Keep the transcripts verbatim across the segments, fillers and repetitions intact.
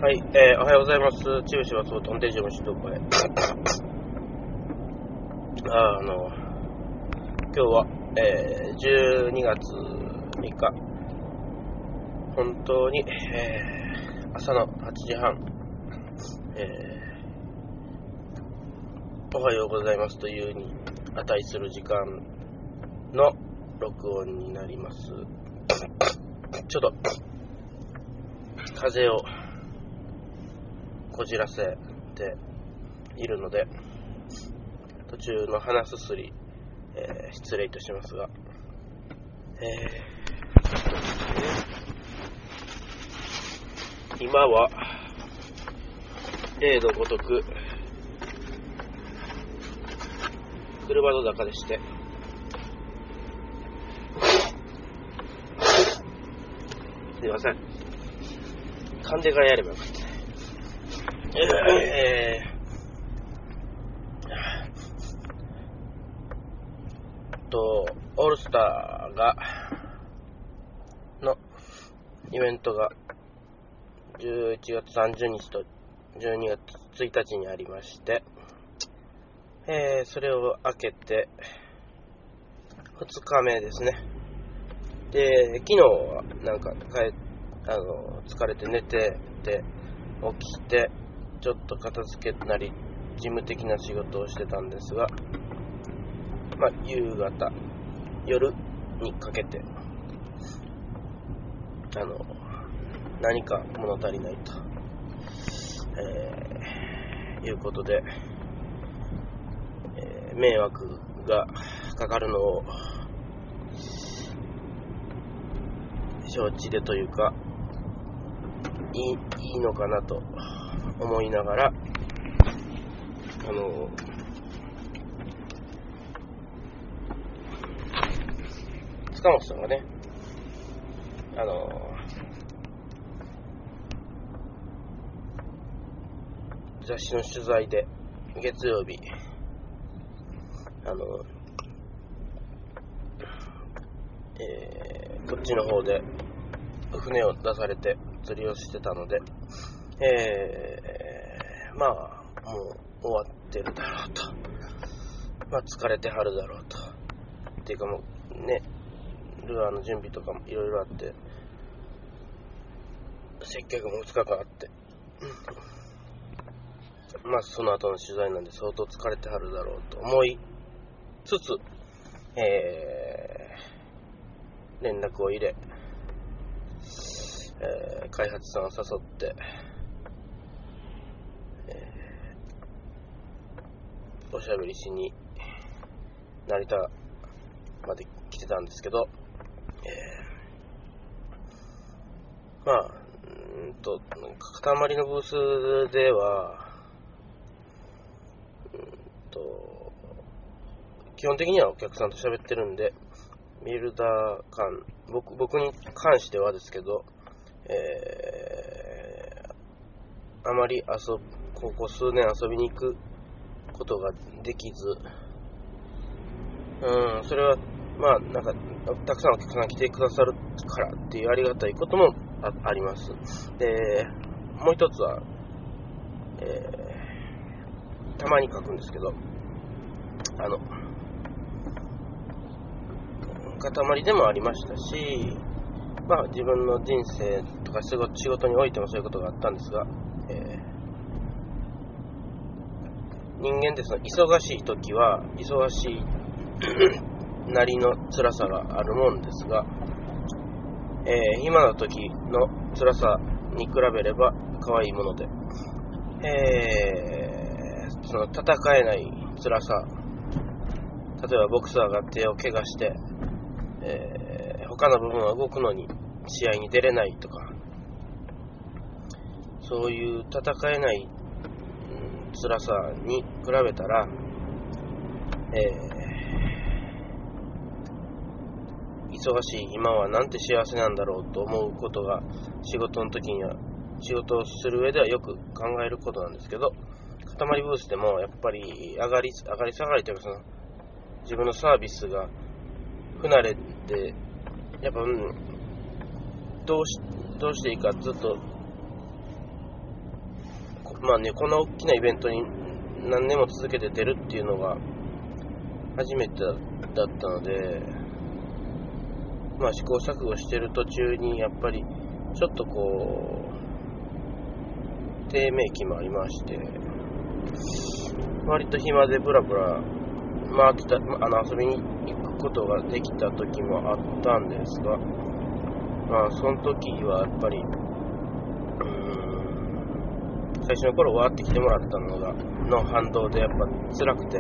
はい、えー、おはようございます。千葉市松本定事務所どこへああの今日は、えー、じゅうにがつみっか、本当に、えー、朝のはちじはん、えー、おはようございますというに値する時間の録音になります。ちょっと風邪をこじらせているので途中の鼻すすり、えー、失礼いたしますが、えー、今は例のごとく車の中でして、すいません、噛んでからやればよかった。えー、とオールスターがのイベントがじゅういちがつさんじゅうにちとじゅうにがつついたちにありまして、えー、それを明けてふつかめですね。で、昨日はなんか帰あの疲れて寝てて起きてちょっと片付けなり事務的な仕事をしてたんですが、まあ、夕方夜にかけてあの何か物足りないと、えー、いうことで、えー、迷惑がかかるのを承知でというかいい、いいのかなと思いながら、あの塚本さんがね、あの雑誌の取材で月曜日あの、えー、こっちの方で船を出されて釣りをしてたので、えー、まあもう終わってるだろうと、まあ疲れてはるだろうと、っていうかもうね、ルアーの準備とかもいろいろあって接客もふつかかんあってまあその後の取材なんで相当疲れてはるだろうと思いつつ、えー、連絡を入れ、えー、開発さんを誘って、えー、おしゃべりしに成田まで来てたんですけど、えー、まあうんと塊のブースではうんと基本的にはお客さんと喋ってるんで、ビルダー間 僕, 僕に関してはですけど、えー、あまり遊ぶここ数年遊びに行くことができず、うん、それはまあなんかたくさんお客さんが来てくださるからっていうありがたいことも あ, あります。で、もう一つは、えー、たまに書くんですけど、あの塊でもありましたし、まあ自分の人生とか仕事、仕事においてもそういうことがあったんですが、えー、人間ってその忙しい時は忙しいなりの辛さがあるもんですが、えー、今の時の辛さに比べれば可愛いもので、えー、その戦えない辛さ、例えばボクサーが手を怪我して、えー、他の部分は動くのに試合に出れないとか、そういう戦えない、うん、辛さに比べたら、えー忙しい今はなんて幸せなんだろうと思うことが仕事の時には仕事をする上ではよく考えることなんですけど、塊ブースでもやっぱり上がり上がり下がりというか、その自分のサービスが不慣れてやっぱ、うん、どうしどうしていいかずっとまあね、こんな大きなイベントに何年も続けて出るっていうのが初めてだったので、まあ試行錯誤してる途中にやっぱりちょっとこう低迷期もありまして、割と暇でブラブラ回ってた、あの遊びに行くことができた時もあったんですが、まあその時はやっぱりうーん最初の頃わーって来てもらったのがの反動でやっぱ辛くて、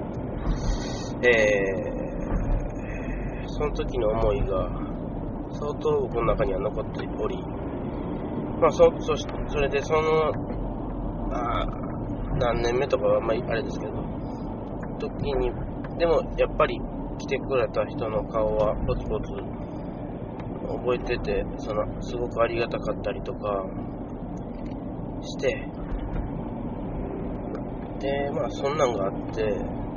えー、その時の思いが相当僕の中には残っており、まあそそしそれでそのあ何年目とかはあんまりあれですけど、時にでもやっぱり来てくれた人の顔はポツポツ覚えてて、そのすごくありがたかったりとかして、でまあそんなんがあって、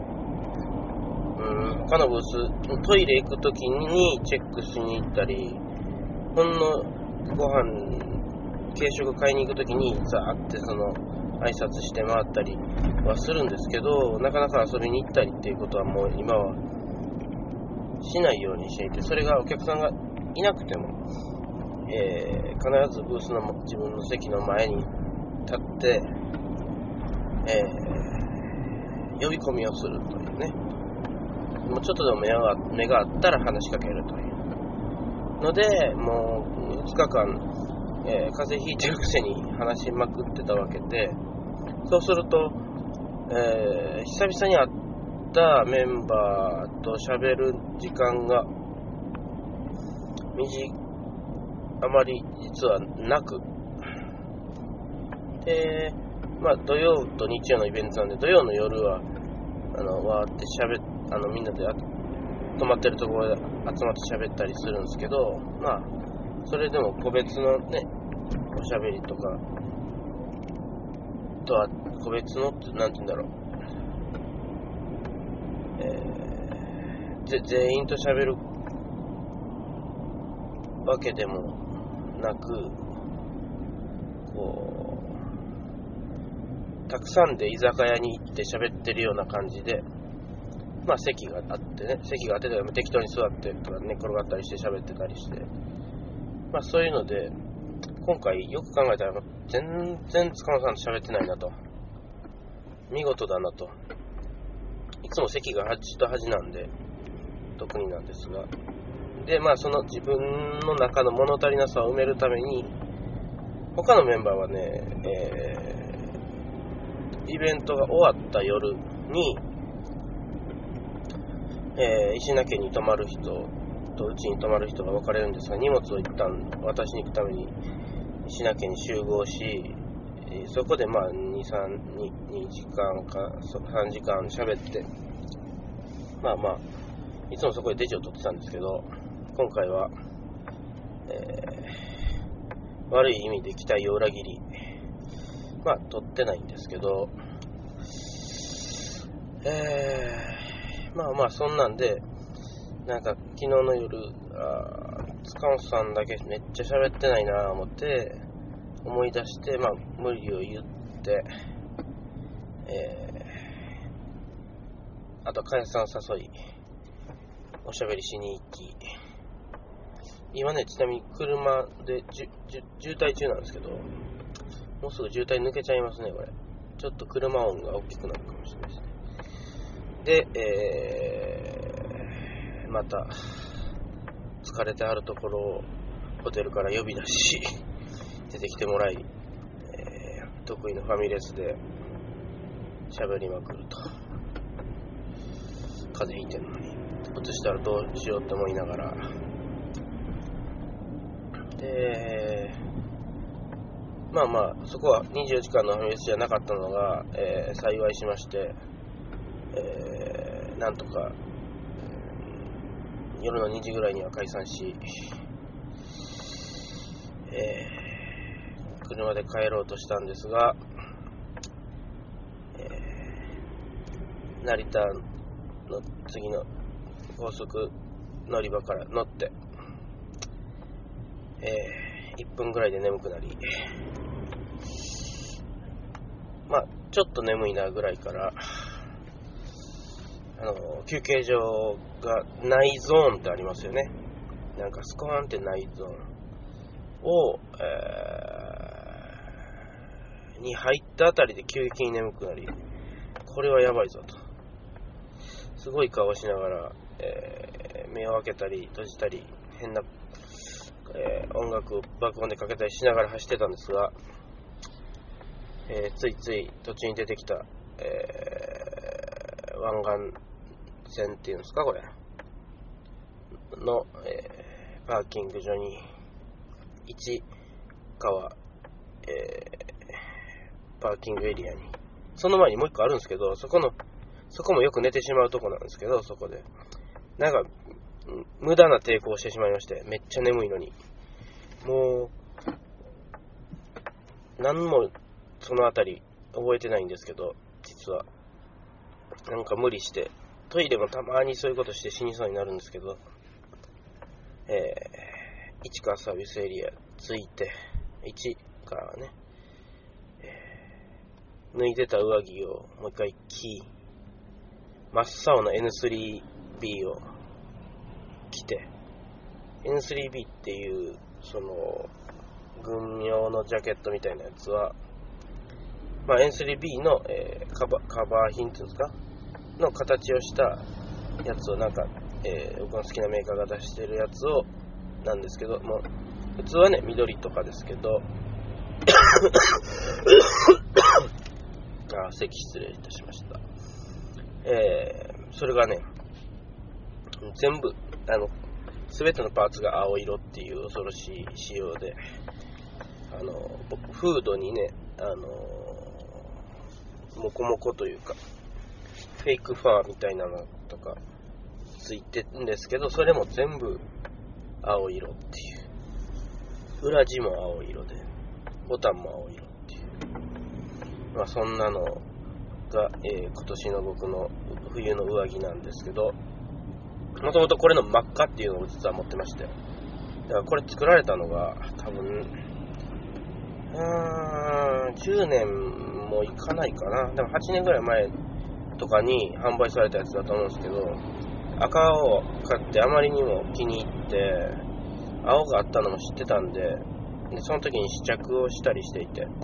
うん他のブーストイレ行くときにチェックしに行ったり、ほんのご飯軽食買いに行くときにザーってその挨拶して回ったりはするんですけど、なかなか遊びに行ったりっていうことはもう今はしないようにしていて、それがお客さんがいなくても、えー、必ずブースの自分の席の前に立って、えー、呼び込みをするというね、もうちょっとでも目が、目があったら話しかけるというので、もうふつかかん、えー、風邪ひいてるくせに話しまくってたわけで、そうすると、えー、久々に会ったメンバーと喋る時間が短あまり実はなく、で、まあ土曜と日曜のイベントなんで、土曜の夜はあのわーって喋っあのみんなで泊まってるところで集まって喋ったりするんですけど、まあそれでも個別のねおしゃべりとかとは個別のってなんて言うんだろう、えー、ぜ全員と喋るわけでもなく、こうたくさんで居酒屋に行って喋ってるような感じで、まあ席があってね、席があってて適当に座ってとか寝転がったりして喋ってたりして、まあそういうので今回よく考えたら全然塚野さんと喋ってないなと、見事だなと。いつも席が端と端なんで特になんですが、でまあその自分の中の物足りなさを埋めるために他のメンバーはね、えー、イベントが終わった夜に、えー、石名家に泊まる人とうちに泊まる人が分かれるんですが、荷物を一旦渡しに行くために石名家に集合し、そこでまあに、さん、にじかんかさんじかん喋って、まあまあいつもそこでデジを取ってたんですけど、今回は、えー、悪い意味で期待を裏切り、まあ取ってないんですけど、えー、まあまあそんなんで、なんか昨日の夜、あ塚本さんだけめっちゃ喋ってないなぁ思って思い出して、まあ無理を言って、えー、あとかやさん誘いおしゃべりしに行き、今ねちなみに車でじゅじゅ渋滞中なんですけど、もうすぐ渋滞抜けちゃいますね。これちょっと車音が大きくなるかもしれないですね。で、えー、また疲れてあるところをホテルから呼び出し出てきてもらい、えー、得意のファミレスで喋りまくると。風邪ひいてるのに移したらどうしようって思いながら、でまあまあそこはにじゅうよじかんのファミレスじゃなかったのが、えー、幸いしまして、えー、なんとか夜のにじぐらいには解散し、えー、車で帰ろうとしたんですが、えー、成田の次の高速乗り場から乗って、えー、いっぷんぐらいで眠くなり、 まあちょっと眠いなぐらいから、あの休憩所がないゾーンってありますよね。なんかスコーンってないゾーンを、えー、に入ったあたりで急激に眠くなり、これはやばいぞと、すごい顔しながら、えー、目を開けたり閉じたり、変な、えー、音楽を爆音でかけたりしながら走ってたんですが、えー、ついつい途中に出てきた、えー、湾岸線っていうんですかこれの、えー、パーキング場に市川、えー、パーキングエリアに、その前にもう一個あるんですけど、そこのそこもよく寝てしまうとこなんですけど、そこでなんか無駄な抵抗をしてしまいまして、めっちゃ眠いのに、もう何もそのあたり覚えてないんですけど、実はなんか無理してトイレもたまにそういうことして死にそうになるんですけど、えー、市川サービスエリア着いて、市川ね、えー、脱いでた上着をもう一回着、真っ青な エヌスリービー を着て、 エヌスリービー っていうその軍用のジャケットみたいなやつは、まあ、エヌスリービー の、えー、カバ、カバー品っていうんですかの形をしたやつを、なんか、えー、僕の好きなメーカーが出してるやつをなんですけども、普通はね緑とかですけどあ、咳失礼いたしました。えー、それがね全部あの全てのパーツが青色っていう恐ろしい仕様で、あのフードにね、あのモコモコというかフェイクファーみたいなのとかついてるんですけど、それも全部青色っていう、裏地も青色でボタンも青色っていう、まあそんなのが、えー、今年の僕の冬の上着なんですけど、もともとこれの真っ赤っていうのを実は持ってまして、だからこれ作られたのが多分うーんじゅうねんもいかないかな、でもはちねんぐらい前とかに販売されたやつだと思うんですけど、赤を買ってあまりにも気に入って青があったのも知ってたんで、でその時に試着をしたりしていて、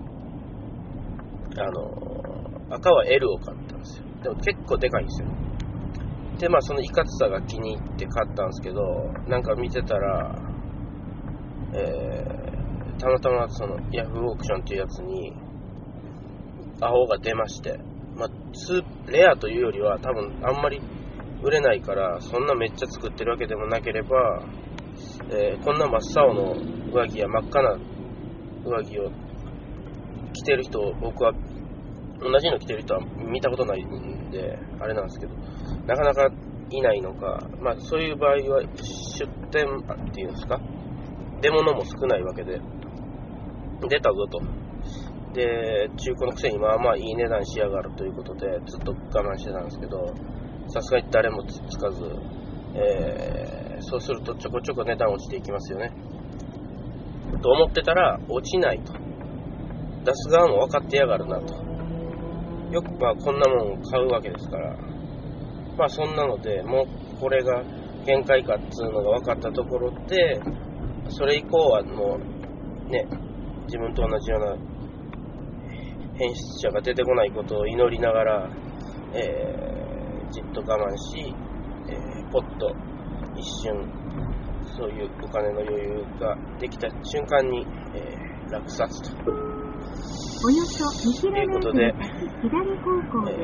あの赤は エル を買ったんですよ。でも結構でかいんですよ。でまあそのいかつさが気に入って買ったんですけど、なんか見てたら、えー、たまたまそのヤフーオークションっていうやつに青が出まして、まあスレアというよりは多分あんまり売れないから、そんなめっちゃ作ってるわけでもなければ、えー、こんな真っ青の上着や真っ赤な上着を着てる人を僕は同じの着てる人は見たことないんであれなんですけど、なかなかいないのか、まあそういう場合は出店っていうんですか、出物も少ないわけで、出たぞと、で中古のくせにまあまあいい値段しやがるということでずっと我慢してたんですけど、さすがに誰もつかず、えー、そうするとちょこちょこ値段落ちていきますよねと思ってたら落ちないと、出す側も分かってやがるなと、よくまあこんなもん買うわけですから、まあそんなのでもうこれが限界かっつうのが分かったところで、それ以降はもうね自分と同じような変質者が出てこないことを祈りながら、えー、じっと我慢し、えー、ポッと一瞬そういうお金の余裕ができた瞬間に、えー、落札とおよそにキロメートル先左方向です。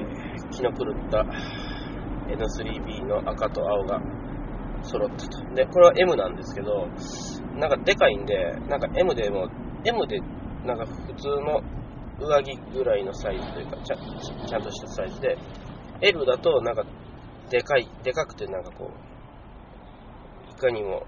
えー、気の狂った エヌスリービー の赤と青が揃ったと。でこれは エム なんですけど、なんかでかいんで、なんか エム でも エム でなんか普通の上着ぐらいのサイズというかちゃ、ちゃんとしたサイズで、 エル だとなんかでかいでかくて、なんかこういかにも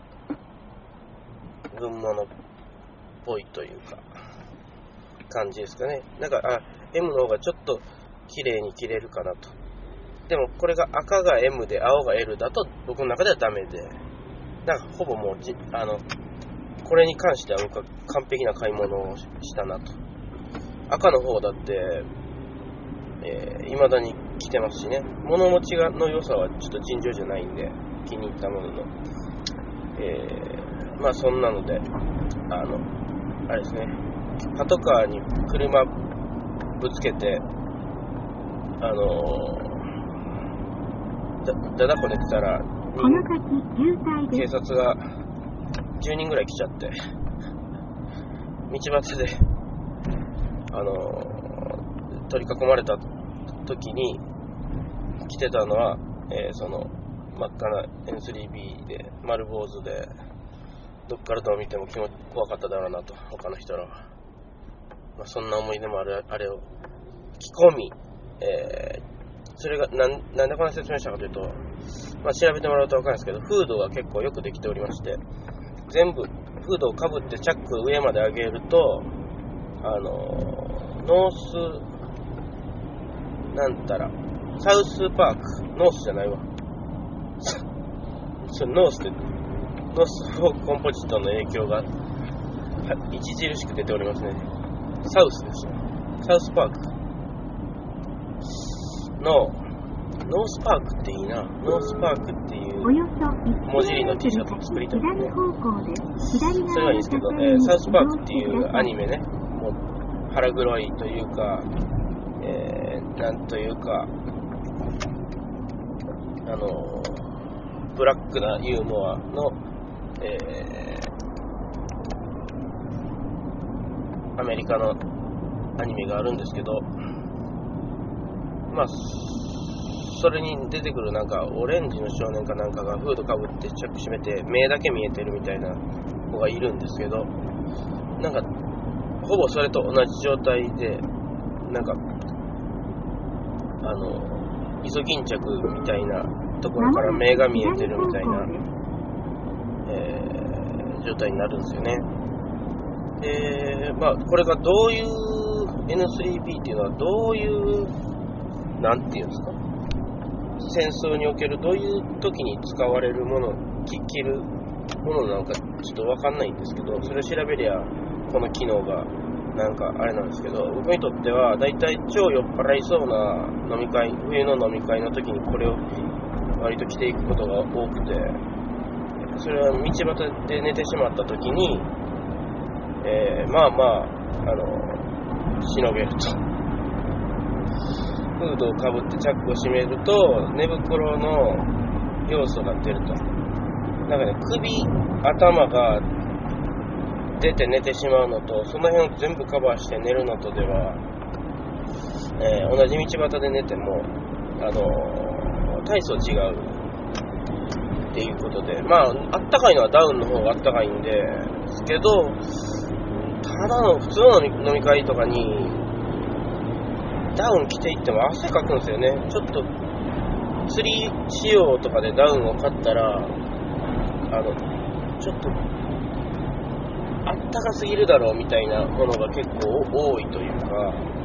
軍物っぽいというか感じですかね。なんかあ エム の方がちょっと綺麗に着れるかなと。でもこれが赤が エム で青が エル だと僕の中ではダメで、なんかほぼもうじあのこれに関しては僕は完璧な買い物をしたなと。 赤の方だってえー、未だに着てますしね。物持ちがの良さはちょっと尋常じゃないんで、気に入ったものの、えー、まあそんなので、あのあれですね、パトカーに車ぶつけて、あのー、だだだこ寝てたら警察がじゅうにんぐらい来ちゃって、道端であのー、取り囲まれた時に着てたのは、えー、その真っ赤な エヌスリービー で丸坊主で、どっからどう見ても気も怖かっただろうなと、他の人らは、まあ、そんな思い出もあるあれを着込み、えー、それがなん、なんでこんな説明したかというと、まあ、調べてもらうと分かるんですけど、フードが結構よくできておりまして、全部フードをかぶってチャック上まで上げると、あのー、ノースなんたらサウスパーク、ノースじゃないわそれノースでノースフォークコンポジットの影響が著しく出ておりますね。サウスですよ。サウスパークのノースパークっていいな。ノースパークっていう文字入りの T シャツを作りたいね。それはいいですけど、えー、サウスパークっていうアニメね、もう腹黒いというか、えー、なんというか、あのブラックなユーモアの、えー、アメリカのアニメがあるんですけど、まあそれに出てくるなんかオレンジの少年かなんかがフードかぶってチャック閉めて目だけ見えてるみたいな子がいるんですけど、なんかほぼそれと同じ状態で、なんかあのイソギンチャクみたいなところから目が見えてるみたいな、えー、状態になるんですよね。で、まあこれがどういう エヌスリービー っていうのはどういうなんていうんですか、戦争におけるどういう時に使われるもの、着るものなのかちょっと分かんないんですけど、それを調べりゃこの機能がなんかあれなんですけど、僕にとってはだいたい超酔っ払いそうな飲み会、冬の飲み会の時にこれを割と着ていくことが多くて、それは道端で寝てしまった時に、えー、まあまああのしのげると。フードをかぶってチャックを閉めると寝袋の要素が出ると。なんかね、首、頭が出て寝てしまうのと、その辺を全部カバーして寝るのとでは、えー、同じ道端で寝ても、あのー、大層違うっていうことで、まああったかいのはダウンの方があったかいんですけど、ただの普通の飲み会とかにダウン着ていっても汗かくんですよね。ちょっと釣り仕様とかでダウンを買ったら、あのちょっとあったかすぎるだろうみたいなものが結構多いというか、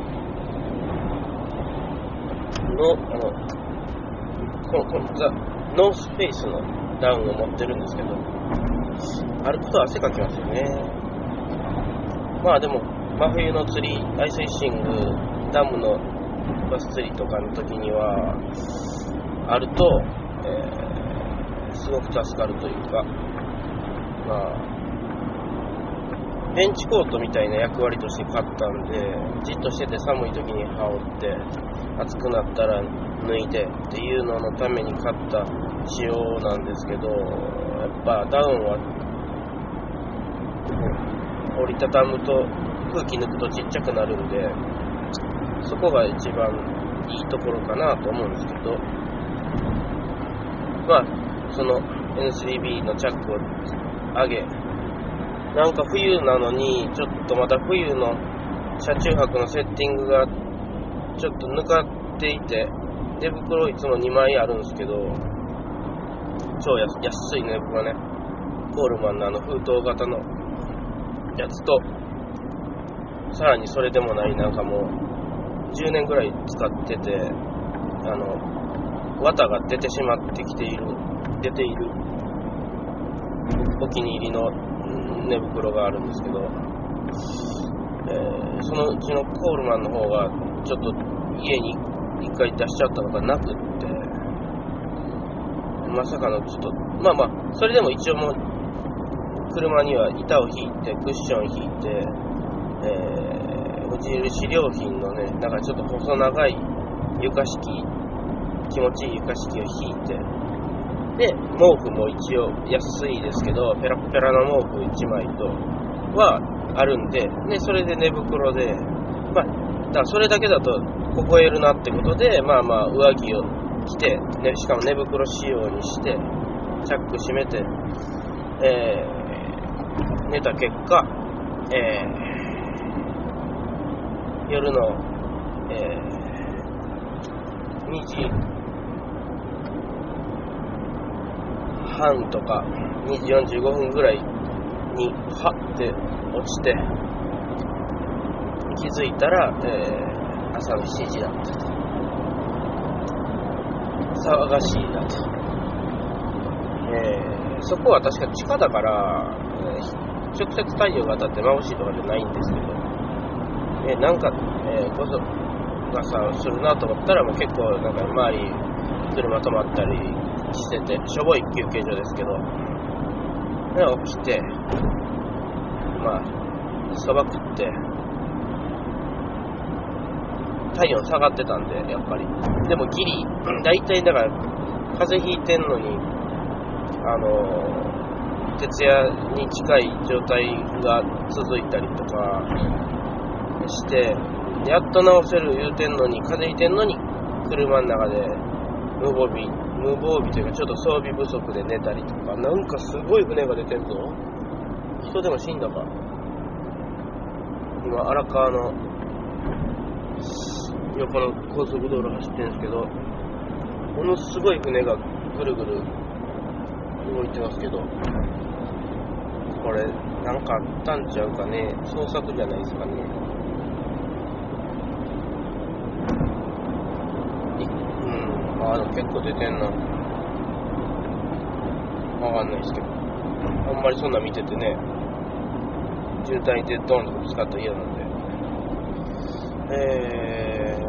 のあのこのこのザ・ノースフェイスのダウンを持ってるんですけど、歩くと汗かきますよね。まあでも真冬の釣り、アイスフィッシング、ダムのバス釣りとかの時にはあると、えー、すごく助かるというか、まあベンチコートみたいな役割として買ったんで、じっとしてて寒い時に羽織って暑くなったら脱いでっていうののために買った仕様なんですけど、やっぱダウンは折りたたむと空気抜くとちっちゃくなるんで、そこが一番いいところかなと思うんですけど、まあその エヌスリービー のチャックを上げ、なんか冬なのにちょっとまた冬の車中泊のセッティングがちょっと抜かっていて、寝袋いつもにまいあるんですけど、超安い寝袋ね、コールマンのあの封筒型のやつと、さらにそれでもないなんかもうじゅうねんぐらい使ってて、あの綿が出てしまってきている出ているお気に入りの寝袋があるんですけど、えー、 そのうちのコールマンの方がちょっと家に一回出しちゃったのがなくって、まさかのちょっとまあまあそれでも一応もう車には板を引いてクッション引いて、えー、無印良品のねなんかちょっと細長い床敷気持ちいい床敷を引いて、で毛布も一応安いですけどペラペラな毛布いちまいとはあるんで、でそれで寝袋で、まあだからそれだけだと凍えるなってことで、まあまあ上着を着て、ね、しかも寝袋仕様にしてチャック閉めて、えー、寝た結果、えー、夜の、えー、にじはんとかにじよんじゅうごふんぐらいにはって落ちて気づいたら、えー、朝のしちじだったと。騒がしいなと、えー、そこは確か地下だから、えー、直接太陽が当たって眩しいとかじゃないんですけど、えー、なんか、えー、こそがさするなと思ったらもう結構なんか周り車止まったりしててしょぼい休憩所ですけど、で起きてまあそば食って体温下がってたんでやっぱりでもギリだいたいだから風邪ひいてんのにあの徹夜に近い状態が続いたりとかしてやっと治せる言うてんのに風邪ひいてんのに車の中で無防備無防備というかちょっと装備不足で寝たりとかなんかすごい船が出てんぞ。人でも死んだか。今荒川の横の高速道路走ってるんですけどものすごい船がぐるぐる動いてますけどこれなんかあったんちゃうかね。捜索じゃないですかね。うんああ結構出てんな。わかんないですけどあんまりそんな見ててね渋滞でドーンとぶつかったら嫌なんでえ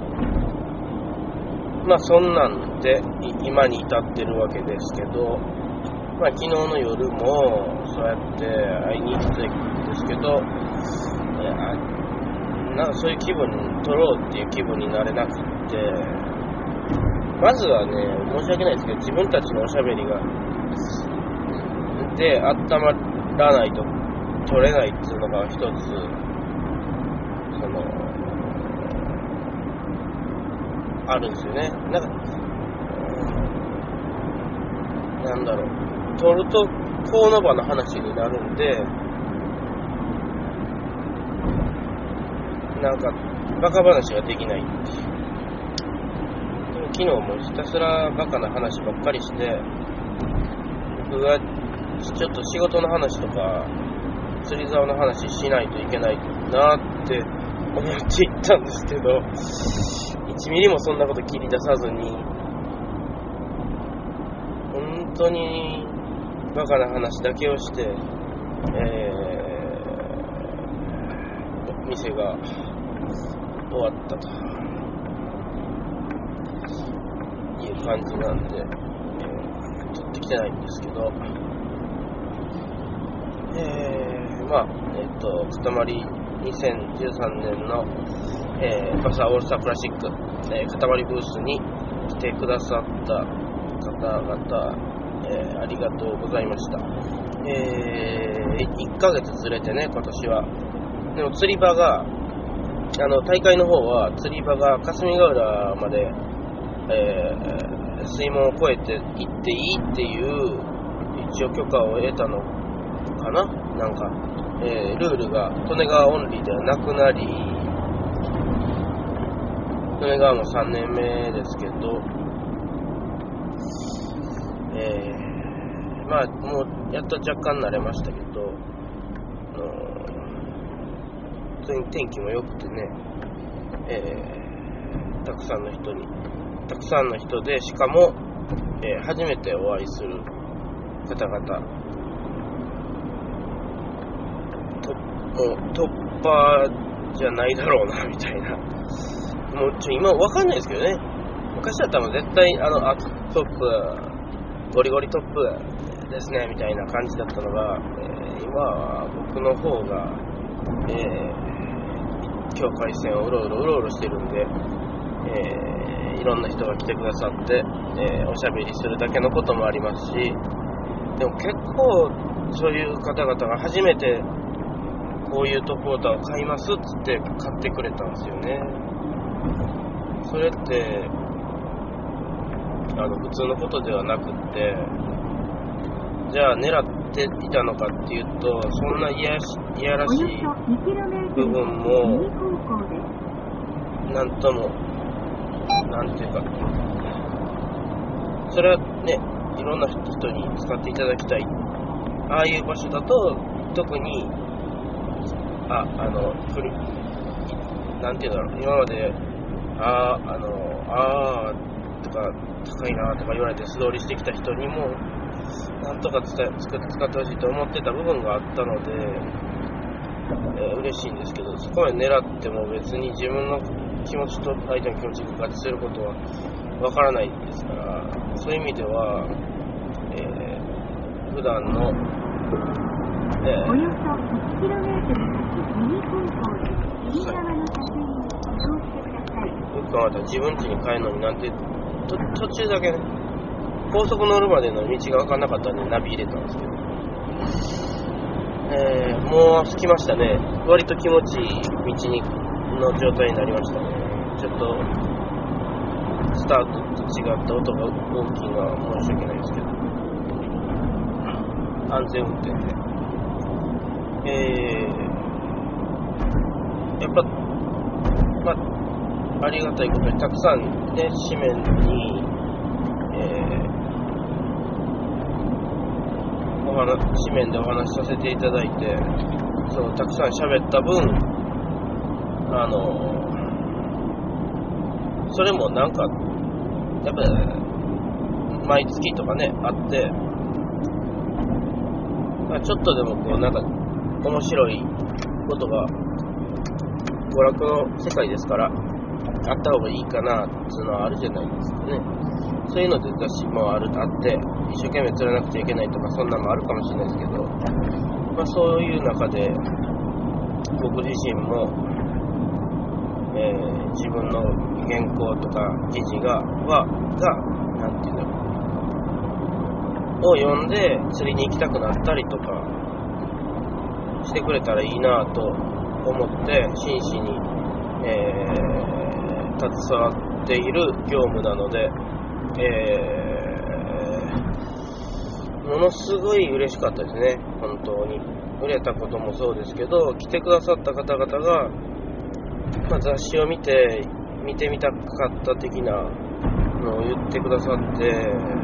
ー、まあそんなんで今に至ってるわけですけど、まあ昨日の夜もそうやって会いに行きたいんですけど、なんかそういう気分に取ろうっていう気分になれなくって、まずはね申し訳ないですけど自分たちのおしゃべりがで温まらないと取れないっていうのが一つそのあるんですよね。なんかなんだろう取るとこうの場の話になるんでなんかバカ話ができないっていう。でも昨日もひたすらバカな話ばっかりして僕がちょっと仕事の話とか釣り竿の話しないといけないなって思っていったんですけどいちミリもそんなこと切り出さずに本当にバカな話だけをして、えー、店が終わったという感じなんで、えー、撮ってきてないんですけどえー、まあ、えっと、かたまりにせんじゅうさんねんの、えー、バサーオールスタークラシック、えー、かたまりブースに来てくださった方々、えー、ありがとうございました。えー、いっかげつずれてね、今年は。でも釣り場が、あの、大会の方は釣り場が霞ヶ浦まで、えー、水門を越えて行っていいっていう、一応許可を得たのかななんか、えー、ルールが利根川オンリーではなくなり利根川もさんねんめですけど、えー、まあもうやっと若干慣れましたけど、あのー、普通に天気も良くてね、えー、たくさんの人にたくさんの人でしかも、えー、初めてお会いする方々もう突破じゃないだろうなみたいな。もうちょ今わかんないですけどね。昔だったら絶対あのあトップゴリゴリトップですねみたいな感じだったのが、えー、今は僕の方が、えー、境界線をうろうろうろうろしてるんで、えー、いろんな人が来てくださって、えー、おしゃべりするだけのこともありますし、でも結構そういう方々が初めてこういうトップウォーターを買いますっつって買ってくれたんですよね。それってあの普通のことではなくって、じゃあ狙っていたのかっていうと、そんないやしいやらしい部分もなんともなんていうか、それはね、いろんな人に使っていただきたい。ああいう場所だと特にああのふりなんていうんだろう、今まであああのああとか高いなとか言われて素通りしてきた人にもなんとか伝え使ってほしいと思ってた部分があったので、えー、嬉しいんですけど、そこまで狙っても別に自分の気持ちと相手の気持ちが合致することはわからないですから、そういう意味では、えー、普段の、えー、 およそ いちキロメートル 右方向で右側の車線に移動してください。 よく考えたら自分家に帰るのになんてと途中だけね、高速乗るまでの道が分からなかったんでナビ入れたんですけど、えー、もう着きましたね。割と気持ちいい道にの状態になりましたね。ちょっとスタートと違った音が大きいのは申し訳ないですけど、安全運転で、えー、やっぱまあありがたいことにたくさんね、紙面に、えー、お話紙面でお話しさせていただいて、そのたくさん喋った分、あのそれもなんかやっぱ毎月とかねあって、まあ、ちょっとでもこうなんか面白いことが娯楽の世界ですからあった方がいいかなっていうのはあるじゃないですかね。そういうので雑誌もあるあって一生懸命釣らなくちゃいけないとかそんなのもあるかもしれないですけど、まあ、そういう中で僕自身も、えー、自分の原稿とか記事がはがなんていうんだろうを読んで釣りに行きたくなったりとかしてくれたらいいなと思って真摯に、えー、携わっている業務なので、えー、ものすごい嬉しかったですね。本当に売れたこともそうですけど、来てくださった方々が、まあ、雑誌を見て見てみたかった的なのを言ってくださって、で、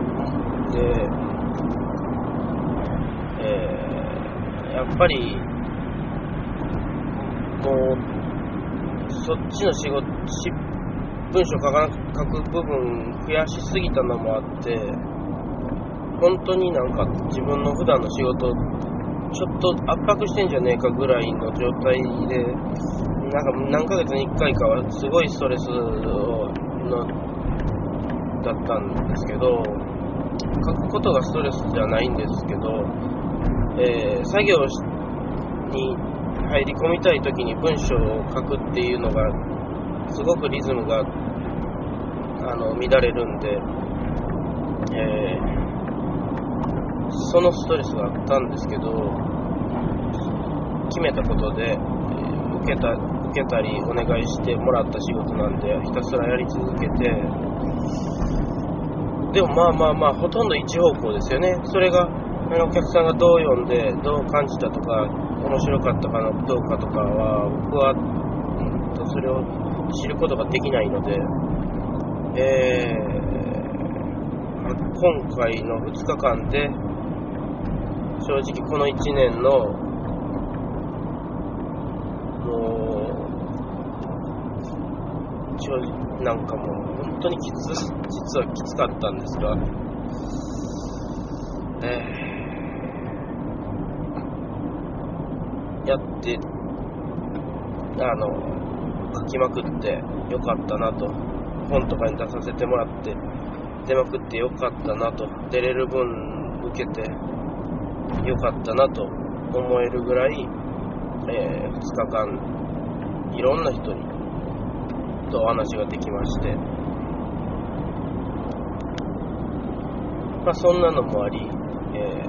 えー、やっぱりもうそっちの仕事文章書か書く部分増やしすぎたのもあって、本当になんか自分の普段の仕事ちょっと圧迫してんじゃねえかぐらいの状態で、なんか何ヶ月にいっかいかはすごいストレスをのだったんですけど、書くことがストレスじゃないんですけど、えー、作業に入り込みたいときに文章を書くっていうのがすごくリズムがあの乱れるんで、えー、そのストレスがあったんですけど、決めたことで、えー、受けた受けたりお願いしてもらった仕事なんでひたすらやり続けて、でもまあまあまあほとんど一方向ですよね。それがお客さんがどう読んでどう感じたとか面白かったかどうかとかは僕は、うん、それを知ることができないので、えー、今回のふつかかんで正直このいちねんのもう正直なんかもう本当にきつ実はきつかったんですが、えー、やってあの書きまくってよかったなと、本とかに出させてもらって出まくってよかったなと、出れる分受けてよかったなと思えるぐらい、えー、ふつかかんいろんな人にとお話ができまして、まあ、そんなのもあり、え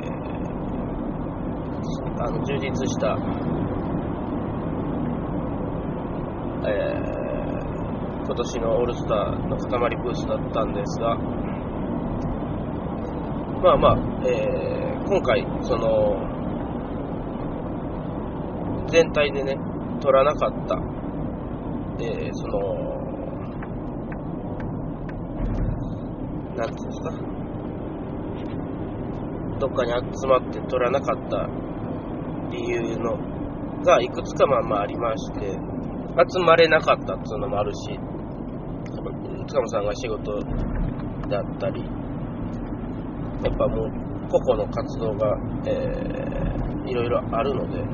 ー、あの充実した、えー、今年のオールスターの塊ブースだったんですが、まあまあ、えー、今回その全体でね取らなかった、えー、そのなんていうんですか、どっかに集まって取らなかった理由のがいくつかまあまあありまして、集まれなかったっていうのもあるし、塚本さんが仕事だったり、やっぱもう個々の活動が、えー、いろいろあるので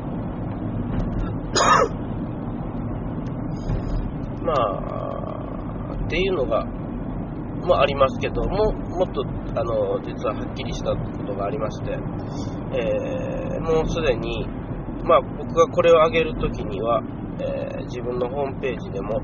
まあっていうのがもありますけども、もっとあの実ははっきりしたことがありまして、えー、もうすでに、まあ、僕がこれを上げるときには、えー、自分のホームページでも、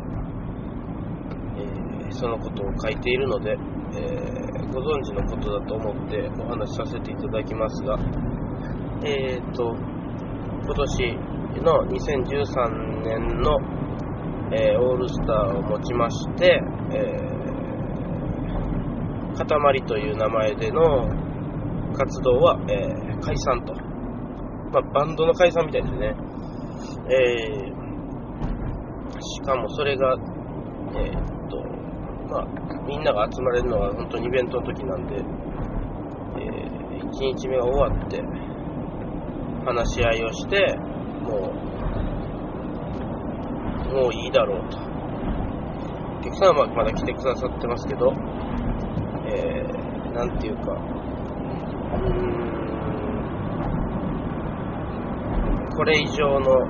えー、そのことを書いているので、えー、ご存知のことだと思ってお話しさせていただきますが、えーと今年のにせんじゅうさんねんの、えー、オールスターをもちまして、えー塊という名前での活動は、えー、解散と、まあ、バンドの解散みたいですね。えー、しかもそれが、えー、っとまあ、みんなが集まれるのは本当にイベントの時なんで、えー、いちにちめが終わって話し合いをして、もうもういいだろうと。お客さんはまだ来てくださってますけど、えー、なんていうか、うーん、これ以上の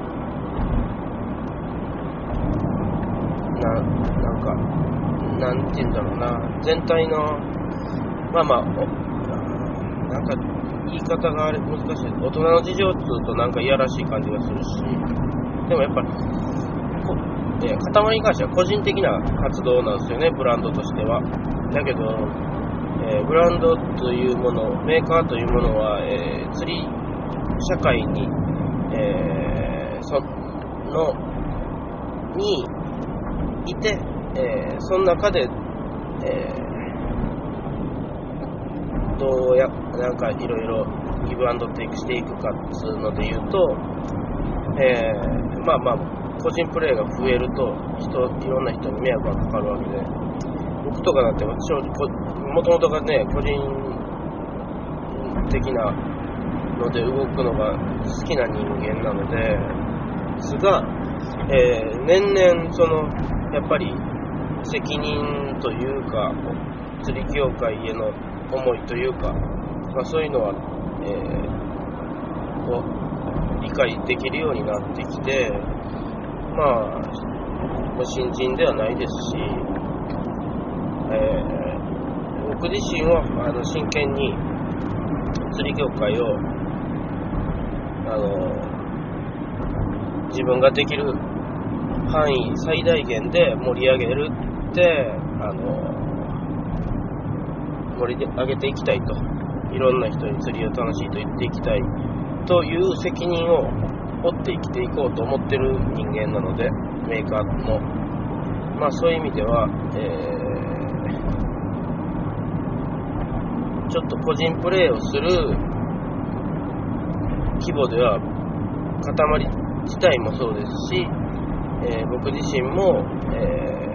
な、なんか、なんていうんだろうな、全体の、まあまあ、なんか言い方があれ難しい。大人の事情っていうとなんかいやらしい感じがするし、でもやっぱり、えー、塊に関しては個人的な活動なんですよね、ブランドとしては。だけど、えー、ブランドというもの、メーカーというものは、えー、釣り社会に、えー、そのにいて、えー、その中で、えー、どうやなんかいろいろギブアンドテイクしていくかっていうので言うと、えー、まあまあ個人プレーが増えると人いろんな人に迷惑がかかるわけで、僕とかだってもともとがね個人的なので動くのが好きな人間なのですが、えー、年々そのやっぱり責任というか釣り業界への思いというか、まあ、そういうのは、えー、を理解できるようになってきて、まあ新人ではないですし、えー、僕自身はあの真剣に釣り業界をあの自分ができる範囲最大限で盛り上げるってあの盛り上げていきたいと、いろんな人に釣りを楽しいと言っていきたいという責任を負って生きていこうと思ってる人間なので、メーカーもまあそういう意味では、えー、ちょっと個人プレーをする規模では塊自体もそうですし、えー、僕自身も、え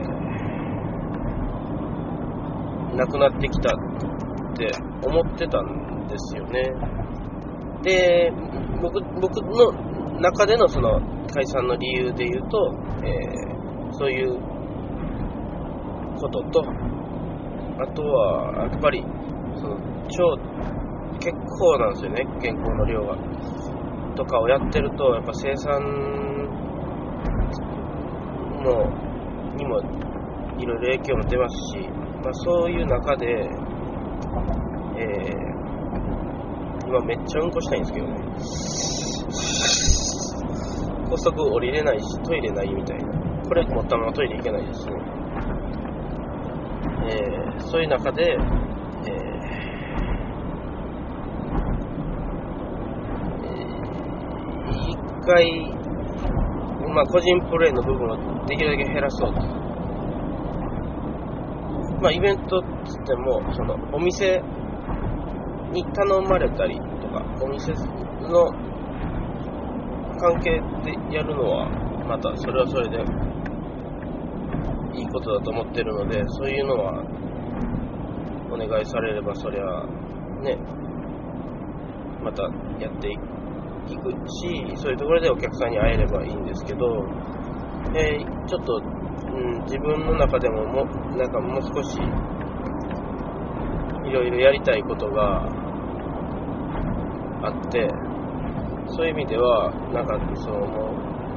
ー、なくなってきたって思ってたんですよね。で、僕、僕の中でのその解散の理由で言うと、えー、そういうことと、あとはやっぱりその超結構なんですよね、原稿の量がとかをやってると、やっぱ生産もにもいろいろ影響も出ますし、まあ、そういう中で、えー、今めっちゃうんこしたいんですけどね、高速降りれないしトイレないみたいな、これ持ったままトイレ行けないですね。えー、そういう中で、えー、一回、まあ、個人プレイの部分をできるだけ減らそうと。まあ、イベントっつっても、そのお店に頼まれたりとか、お店の関係でやるのは、またそれはそれでいいことだと思ってるので、そういうのはお願いされれば、そりゃね、またやっていくし、そういうところでお客さんに会えればいいんですけど、えー、ちょっと、うん、自分の中でももなんかもう少しいろいろやりたいことがあって、そういう意味ではなんかそのも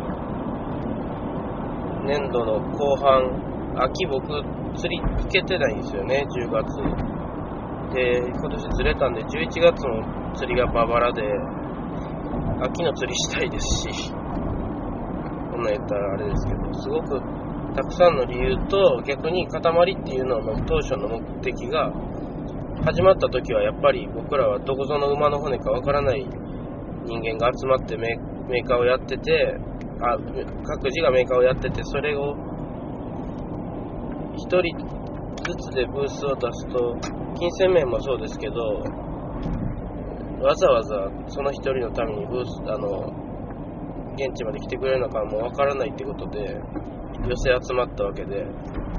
う年度の後半、秋僕釣り行けてないんですよね、じゅうがつで。今年ずれたんでじゅういちがつも釣りがババラで、秋の釣りしたいですし、こんなん言ったらあれですけど、すごくたくさんの理由と、逆に塊っていうのの当初の目的が始まった時は、やっぱり僕らはどこぞの馬の骨かわからない人間が集まってメーカーをやってて、あ各自がメーカーをやってて、それを一人ずつでブースを出すと、金銭面もそうですけど、わざわざその一人のためにブース、あの現地まで来てくれるのかもわからないってことで寄せ集まったわけで、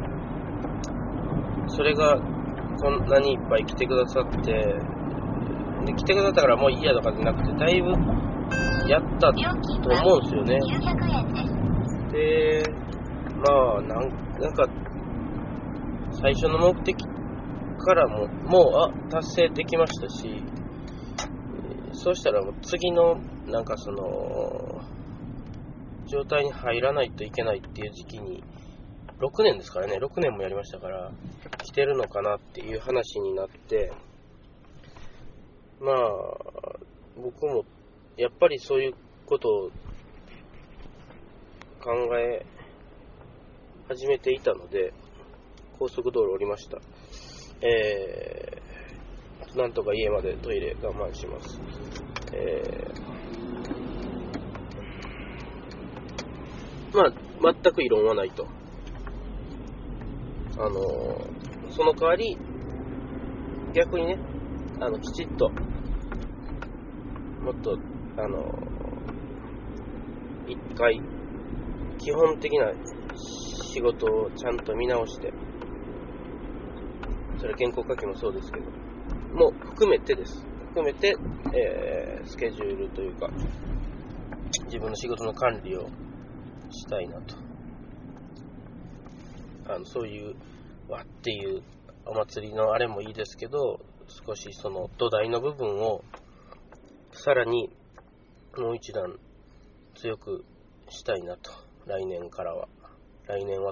それがこんなにいっぱい来てくださって、で来てくださったからもういいやとかじゃなくて、だいぶやったと思うんですよね。で、まあなんなんか最初の目的からももうあ達成できましたし、そうしたらもう次のなんかその状態に入らないといけないっていう時期にろくねんですからね、ろくねんもやりましたから来てるのかなっていう話になって、まあ僕もやっぱりそういうことを考え始めていたので、高速道路降りました。えー、なんとか家までトイレ我慢します。えー、まあ全く異論はないと。あのー、その代わり逆にね、あのきちっともっとあのー、一回基本的な仕事をちゃんと見直して、それ原稿書きもそうですけども含めてです含めて、えー、スケジュールというか自分の仕事の管理をしたいなと。あのそういうわっていうお祭りのあれもいいですけど、少しその土台の部分をさらにもう一段強くしたいなと。来年からは来年は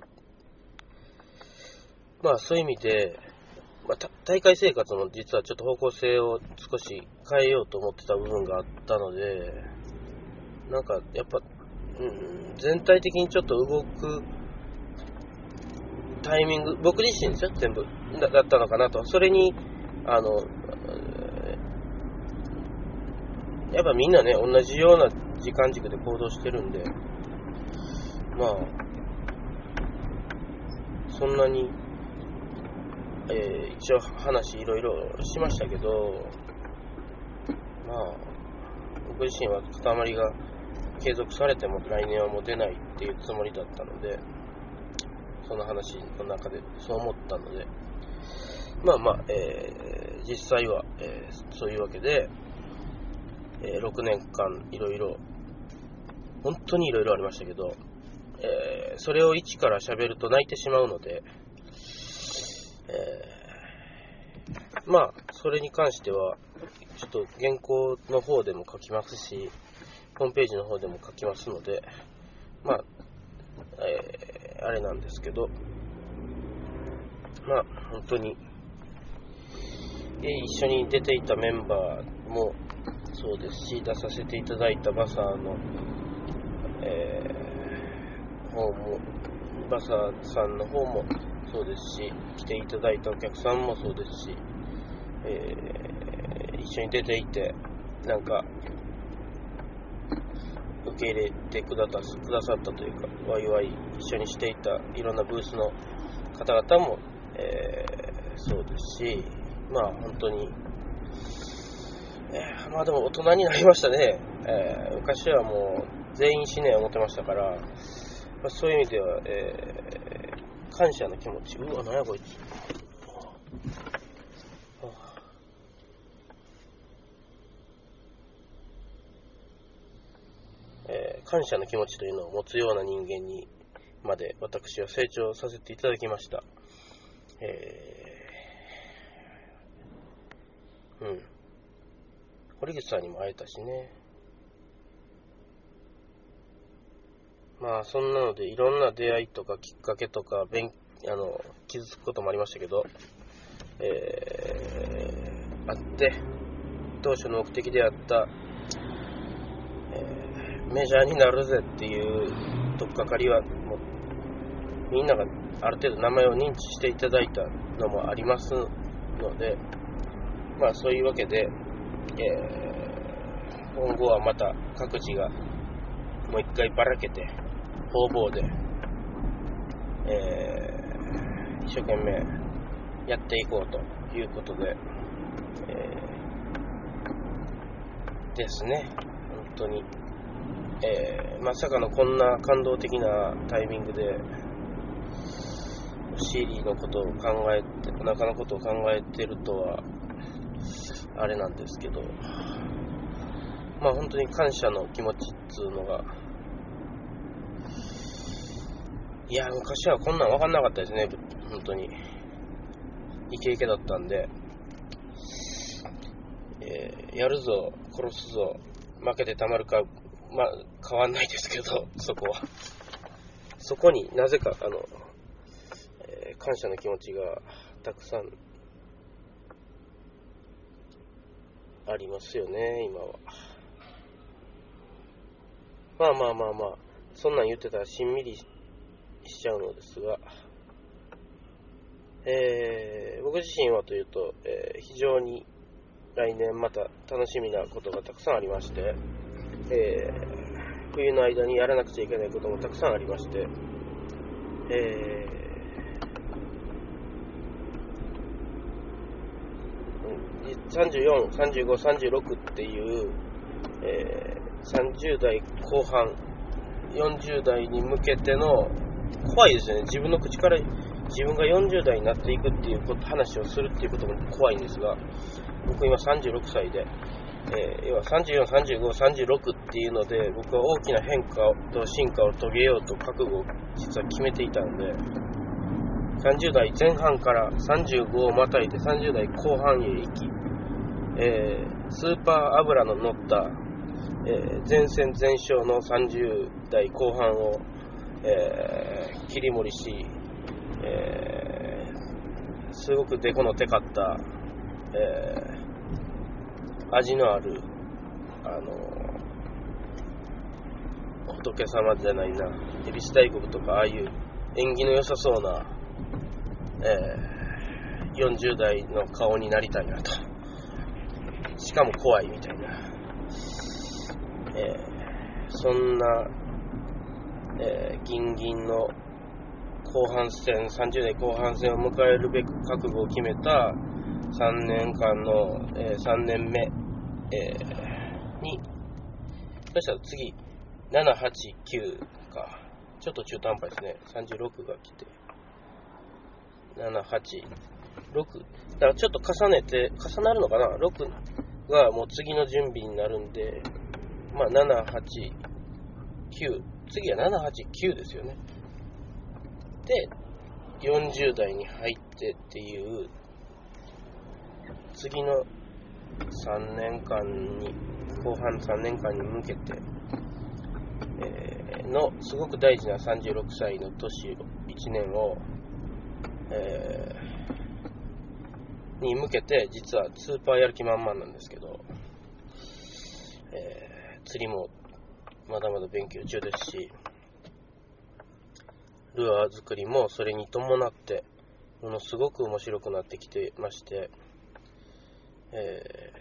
まあそういう意味で、まあ、大会生活も実はちょっと方向性を少し変えようと思ってた部分があったので、なんかやっぱ、うん、全体的にちょっと動くタイミング、僕自身ですよ全部 だ, だったのかなと。それにあのやっぱみんなね同じような時間軸で行動してるんで、まあそんなに、えー、一応話いろいろしましたけど、まあ僕自身は塊が継続されても来年はもう出ないっていうつもりだったので、その話の中でそう思ったので、まあまあ、えー、実際は、えー、そういうわけで、えー、ろくねんかんいろいろ本当にいろいろありましたけど、えー、それを一から喋ると泣いてしまうので、えー、まあそれに関してはちょっと原稿の方でも書きますし、ホームページの方でも書きますので、まあ、えー、あれなんですけど、まあ本当に、えー、一緒に出ていたメンバーもそうですし、出させていただいたバサーの、えー、方もバサーさんの方もそうですし、来ていただいたお客さんもそうですし、えー、一緒に出ていてなんか受け入れてくださったというか、ワイワイ一緒にしていたいろんなブースの方々も、えー、そうですし、まあ本当に、えー、まあでも大人になりましたね。えー、昔はもう全員死ね思ってましたから、まあ、そういう意味では、えー、感謝の気持ち、うわ、なんやこいつ、えー、感謝の気持ちというのを持つような人間にまで私は成長させていただきました。えー、うん。堀口さんにも会えたしね。まあそんなのでいろんな出会いとかきっかけとか勉あの傷つくこともありましたけど、えー、あって当初の目的であった、えー、メジャーになるぜっていうとっかかりはもうみんながある程度名前を認知していただいたのもありますので、まあそういうわけで、えー、今後はまた各自がもう一回ばらけて方々で、えー、一生懸命やっていこうということで、えー、ですね。本当に、えー、まさかのこんな感動的なタイミングでシーリーのことを考えて、お腹のことを考えてるとはあれなんですけど、まあ本当に感謝の気持ちっつうのが、いや昔はこんなん分かんなかったですね。本当にイケイケだったんで、えー、やるぞ殺すぞ負けてたまるか、まあ変わんないですけど、そこはそこになぜかあの、えー、感謝の気持ちがたくさんありますよね今は。まあまあまあまあそんなん言ってたらしんみりしちゃうのですが、えー、僕自身はというと、えー、非常に来年また楽しみなことがたくさんありまして、えー、冬の間にやらなくちゃいけないこともたくさんありまして、えー、さんじゅうよん、さんじゅうご、さんじゅうろくっていう、えー、さんじゅう代後半よんじゅう代に向けての怖いですよね。自分の口から自分がよんじゅう代になっていくっていうこと話をするっていうことも怖いんですが、僕今さんじゅうろくさいで、えー、要はさんじゅうよん、さんじゅうご、さんじゅうろくっていうので僕は大きな変化と進化を遂げようと覚悟を実は決めていたので、さんじゅう代前半からさんじゅうごをまたいでさんじゅう代後半へ行き、えー、スーパー油の乗った、えー、全戦全勝のさんじゅう代後半を、えー、切り盛りし、えー、すごくデコのテカった、えー、味のあるあの仏様じゃないな、恵比寿大国とかああいう縁起の良さそうな、えー、よんじゅう代の顔になりたいなと。しかも怖いみたいな、えー、そんな、えー、ギンギンの後半戦、さんじゅう代後半戦を迎えるべく覚悟を決めたさんねんかんの、えー、さんねんめ、えー、に、そしたら次なな、はち、きゅうか、ちょっと中途半端ですね。さんじゅうろくが来てなな、はち、ろくだからちょっと重ねて重なるのかな。ろくがもう次の準備になるんで、まあなな、はち、きゅう、次はなな、はち、きゅうですよね。でよんじゅう代に入ってっていう次のさんねんかんに、後半さんねんかんに向けて、ええー、のすごく大事なさんじゅうろくさいの年いちねんを、えー、に向けて実はスーパーやる気満々なんですけど、えー、釣りもまだまだ勉強中ですし、ルアー作りもそれに伴ってものすごく面白くなってきてまして、え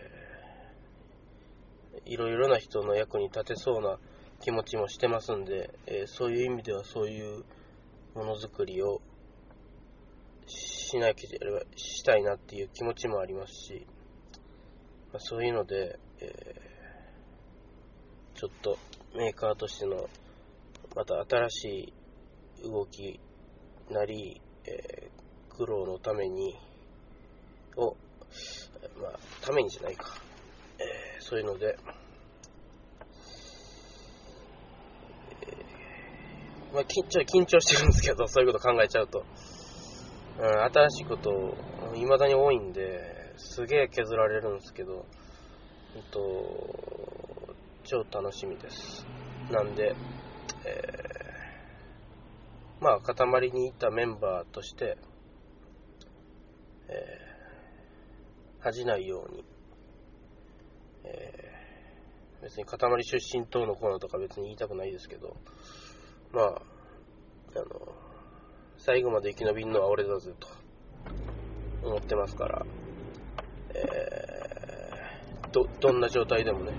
ー、いろいろな人の役に立てそうな気持ちもしてますんで、えー、そういう意味ではそういうものづくりをしなきゃしたいなっていう気持ちもありますし、まあ、そういうので、えー、ちょっとメーカーとしてのまた新しい動きなり、えー、苦労のためにを、まあためにじゃないか、えー、そういうので、まあ、ちょっと緊張してるんですけど、そういうこと考えちゃうと、うん、新しいこと未だに多いんですげえ削られるんですけど、えっと、超楽しみです。なんで、えー、まあ塊にいたメンバーとして、えー、恥じないように、えー、別に塊出身等のコーナーとか別に言いたくないですけど、まあ、あの、最後まで生き延びるのは俺だぜと思ってますから、えー、ど、どんな状態でもね、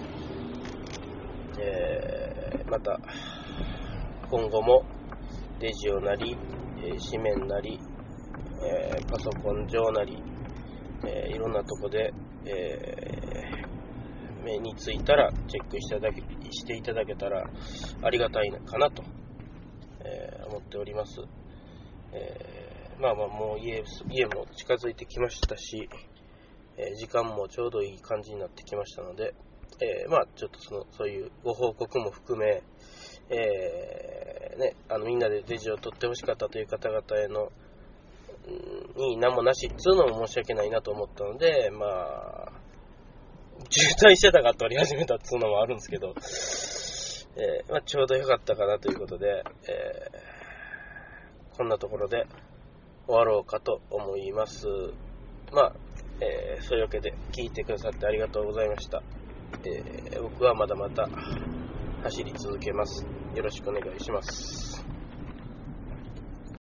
えー、また、今後もレジオなり、えー、紙面なり、えー、パソコン上なり、えー、いろんなとこで、えー、目についたらチェックしていただけ、していただけたらありがたいかなと、えー、思っております。えー、まあまあもう 家, 家も近づいてきましたし、えー、時間もちょうどいい感じになってきましたので、えー、まあちょっとそのそういうご報告も含め、えーね、あのみんなでレジを取ってほしかったという方々へのに何もなしっつうのも申し訳ないなと思ったので、まあ渋滞してたから取り始めたっつうのもあるんですけど、えーまあ、ちょうど良かったかなということで、えー、こんなところで終わろうかと思います。まあ、えー、そういうわけで聞いてくださってありがとうございました。えー、僕はまだまだ走り続けます。よろしくお願いします。